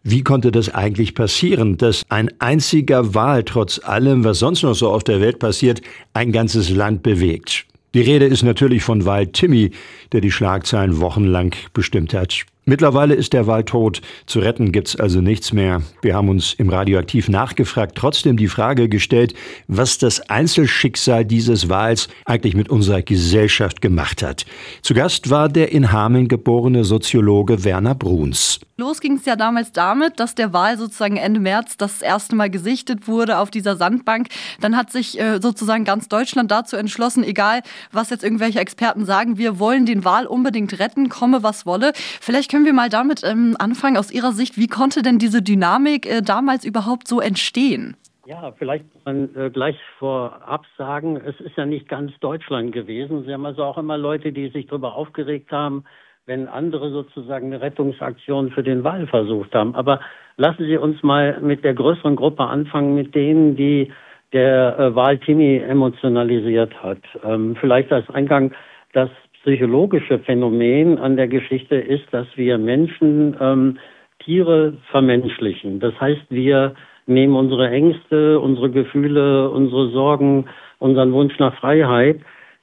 Wie konnte das eigentlich passieren, dass ein einziger Wal trotz allem, was sonst noch so auf der Welt passiert, ein ganzes Land bewegt? Die Rede ist natürlich von Wal Timmy, der die Schlagzeilen wochenlang bestimmt hat. Mittlerweile ist der Wal tot. Zu retten gibt's also nichts mehr. Wir haben uns im Radioaktiv nachgefragt, trotzdem die Frage gestellt, was das Einzelschicksal dieses Wals eigentlich mit unserer Gesellschaft gemacht hat. Zu Gast war der in Hameln geborene Soziologe Werner Bruns. Los ging es ja damals damit, dass der Wal sozusagen Ende März das erste Mal gesichtet wurde auf dieser Sandbank. Dann hat sich sozusagen ganz Deutschland dazu entschlossen, egal was jetzt irgendwelche Experten sagen, wir wollen den Wal unbedingt retten, komme was wolle. Vielleicht können wir mal damit anfangen, aus Ihrer Sicht, wie konnte denn diese Dynamik damals überhaupt so entstehen? Ja, vielleicht muss man gleich vorab sagen, es ist ja nicht ganz Deutschland gewesen. Sie haben also auch immer Leute, die sich darüber aufgeregt haben, wenn andere sozusagen eine Rettungsaktion für den Wal versucht haben. Aber lassen Sie uns mal mit der größeren Gruppe anfangen, mit denen, die der Wal Timmy emotionalisiert hat. Vielleicht als Eingang, das psychologische Phänomen an der Geschichte ist, dass wir Menschen Tiere vermenschlichen. Das heißt, wir nehmen unsere Ängste, unsere Gefühle, unsere Sorgen, unseren Wunsch nach Freiheit,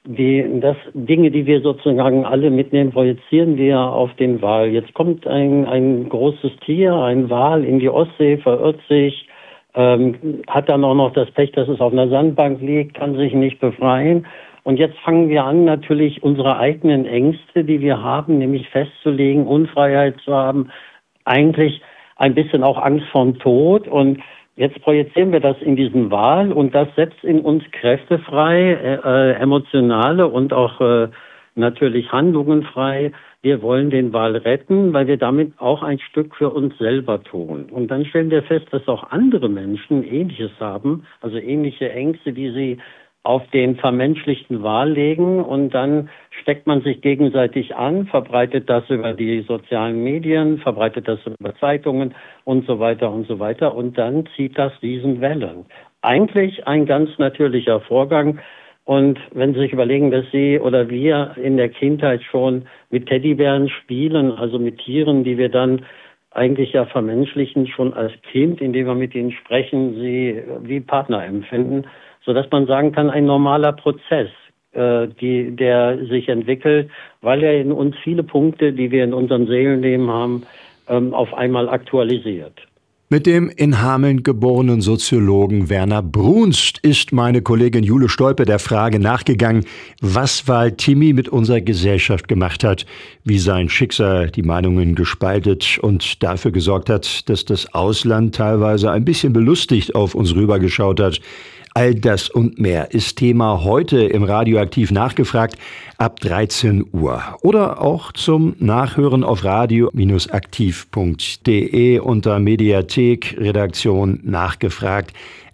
Dinge, die wir sozusagen alle mitnehmen, projizieren wir auf den Wal. Jetzt kommt ein großes Tier, ein Wal in die Ostsee, verirrt sich, hat dann auch noch das Pech, dass es auf einer Sandbank liegt, kann sich nicht befreien. Und jetzt fangen wir an, natürlich unsere eigenen Ängste, die wir haben, nämlich festzulegen, Unfreiheit zu haben, eigentlich ein bisschen auch Angst vorm Tod. Und jetzt projizieren wir das in diesen Wal und das setzt in uns Kräfte frei, emotionale und auch natürlich Handlungen frei. Wir wollen den Wal retten, weil wir damit auch ein Stück für uns selber tun. Und dann stellen wir fest, dass auch andere Menschen Ähnliches haben, also ähnliche Ängste, die sie auf den vermenschlichten Wal legen, und dann steckt man sich gegenseitig an, verbreitet das über die sozialen Medien, verbreitet das über Zeitungen und so weiter und so weiter, und dann zieht das Riesenwellen. Eigentlich ein ganz natürlicher Vorgang. Und wenn Sie sich überlegen, dass Sie oder wir in der Kindheit schon mit Teddybären spielen, also mit Tieren, die wir dann eigentlich ja vermenschlichen, schon als Kind, indem wir mit ihnen sprechen, sie wie Partner empfinden, sodass man sagen kann, ein normaler Prozess, der sich entwickelt, weil er in uns viele Punkte, die wir in unserem Seelenleben haben, auf einmal aktualisiert. Mit dem in Hameln geborenen Soziologen Werner Bruns ist meine Kollegin Jule Stolpe der Frage nachgegangen, was Wal Timmy mit unserer Gesellschaft gemacht hat, wie sein Schicksal die Meinungen gespaltet und dafür gesorgt hat, dass das Ausland teilweise ein bisschen belustigt auf uns rübergeschaut hat. All das und mehr ist Thema heute im Radioaktiv nachgefragt ab 13 Uhr. Oder auch zum Nachhören auf radio-aktiv.de unter Mediathek, Redaktion nachgefragt.